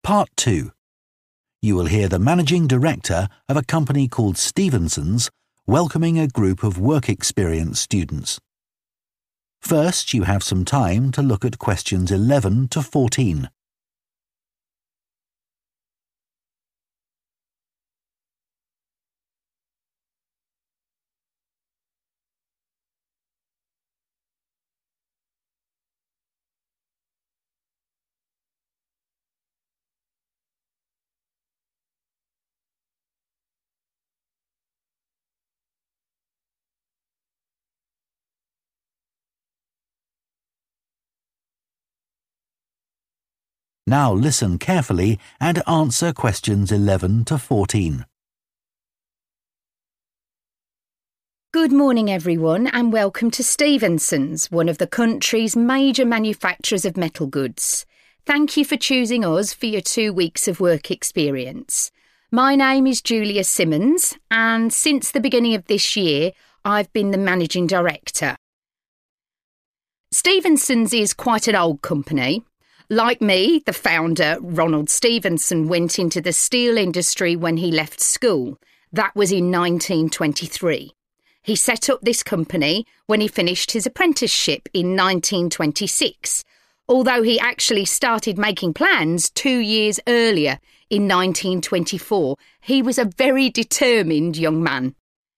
Part 2. You will hear the managing director of a company called Stevenson's welcoming a group of work experience students. First, you have some time to look at questions 11 to 14. Now listen carefully and answer questions 11 to 14. Good morning, everyone, and welcome to Stevenson's, one of the country's major manufacturers of metal goods. Thank you for choosing us for your 2 weeks of work experience. My name is Julia Simmons, and since the beginning of this year, I've been the managing director. Stevenson's is quite an old company. Like me, the founder, Ronald Stevenson, went into the steel industry when he left school. That was in 1923. He set up this company when he finished his apprenticeship in 1926, although he actually started making plans 2 years earlier in 1924. He was a very determined young man.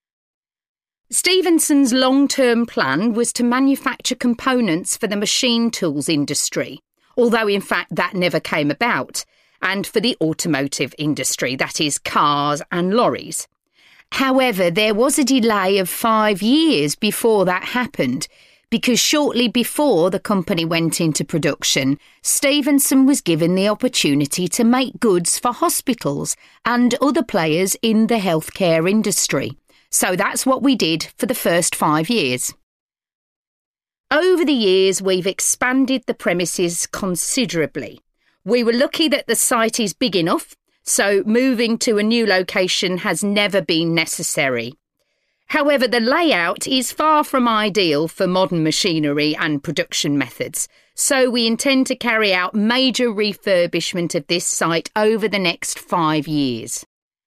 Stevenson's long-term plan was to manufacture components for the machine tools industry, although in fact that never came about, and for the automotive industry, that is cars and lorries. However, there was a delay of 5 years before that happened, because shortly before the company went into production, Stevenson was given the opportunity to make goods for hospitals and other players in the healthcare industry. So that's what we did for the first 5 years. Over the years, we've expanded the premises considerably. We were lucky that the site is big enough, so moving to a new location has never been necessary. However, the layout is far from ideal for modern machinery and production methods, so we intend to carry out major refurbishment of this site over the next 5 years.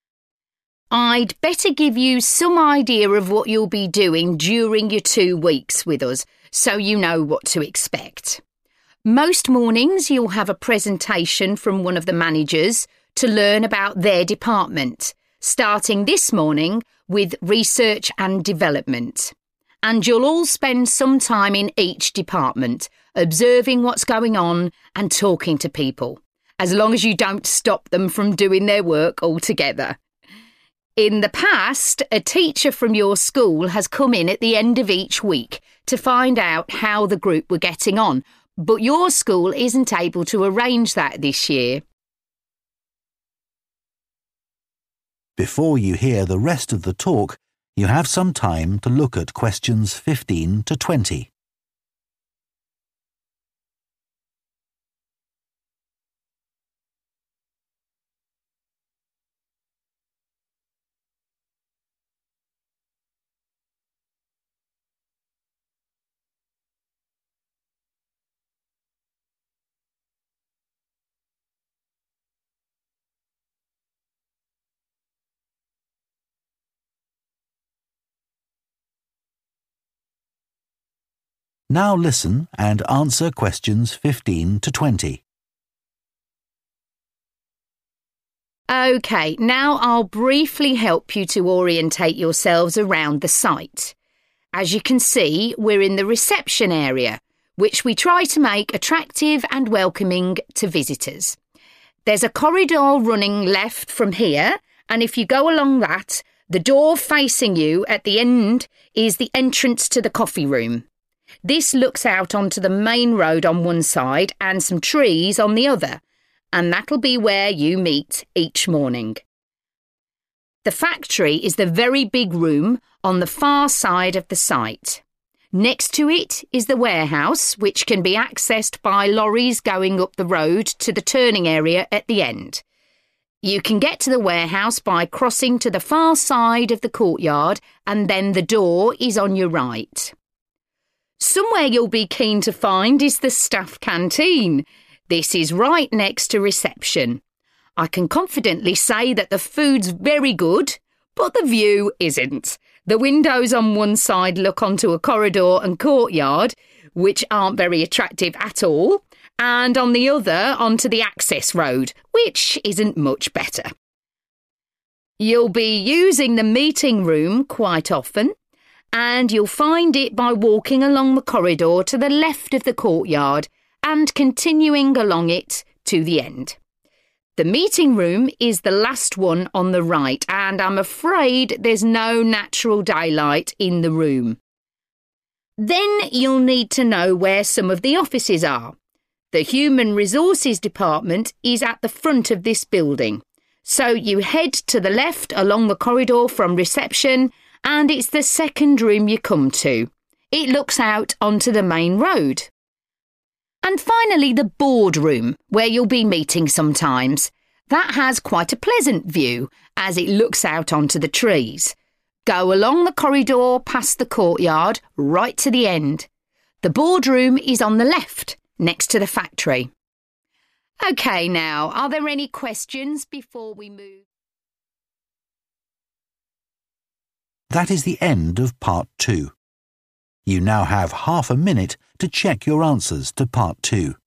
I'd better give you some idea of what you'll be doing during your 2 weeks with us, so you know what to expect. Most mornings you'll have a presentation from one of the managers to learn about their department, starting this morning with research and development. And you'll all spend some time in each department, observing what's going on and talking to people, as long as you don't stop them from doing their work altogether. In the past, a teacher from your school has come in at the end of each week to find out how the group were getting on, but your school isn't able to arrange that this year. Before you hear the rest of the talk, you have some time to look at questions 15 to 20. Now listen and answer questions 15 to 20. OK, now I'll briefly help you to orientate yourselves around the site. As you can see, we're in the reception area, which we try to make attractive and welcoming to visitors. There's a corridor running left from here, and if you go along that, the door facing you at the end is the entrance to the coffee room. This looks out onto the main road on one side and some trees on the other, and that'll be where you meet each morning. The factory is the very big room on the far side of the site. Next to it is the warehouse, which can be accessed by lorries going up the road to the turning area at the end. You can get to the warehouse by crossing to the far side of the courtyard, and then the door is on your right. Somewhere you'll be keen to find is the staff canteen. This is right next to reception. I can confidently say that the food's very good, but the view isn't. The windows on one side look onto a corridor and courtyard, which aren't very attractive at all, and on the other onto the access road, which isn't much better. You'll be using the meeting room quite often, and you'll find it by walking along the corridor to the left of the courtyard and continuing along it to the end. The meeting room is the last one on the right, and I'm afraid there's no natural daylight in the room. Then you'll need to know where some of the offices are. The Human Resources Department is at the front of this building, so you head to the left along the corridor from reception, and it's the second room you come to. It looks out onto the main road. And finally, the boardroom, where you'll be meeting sometimes. That has quite a pleasant view, as it looks out onto the trees. Go along the corridor past the courtyard, right to the end. The boardroom is on the left, next to the factory. OK, now, are there any questions before we move? That is the end of Part 2. You now have half a minute to check your answers to Part 2.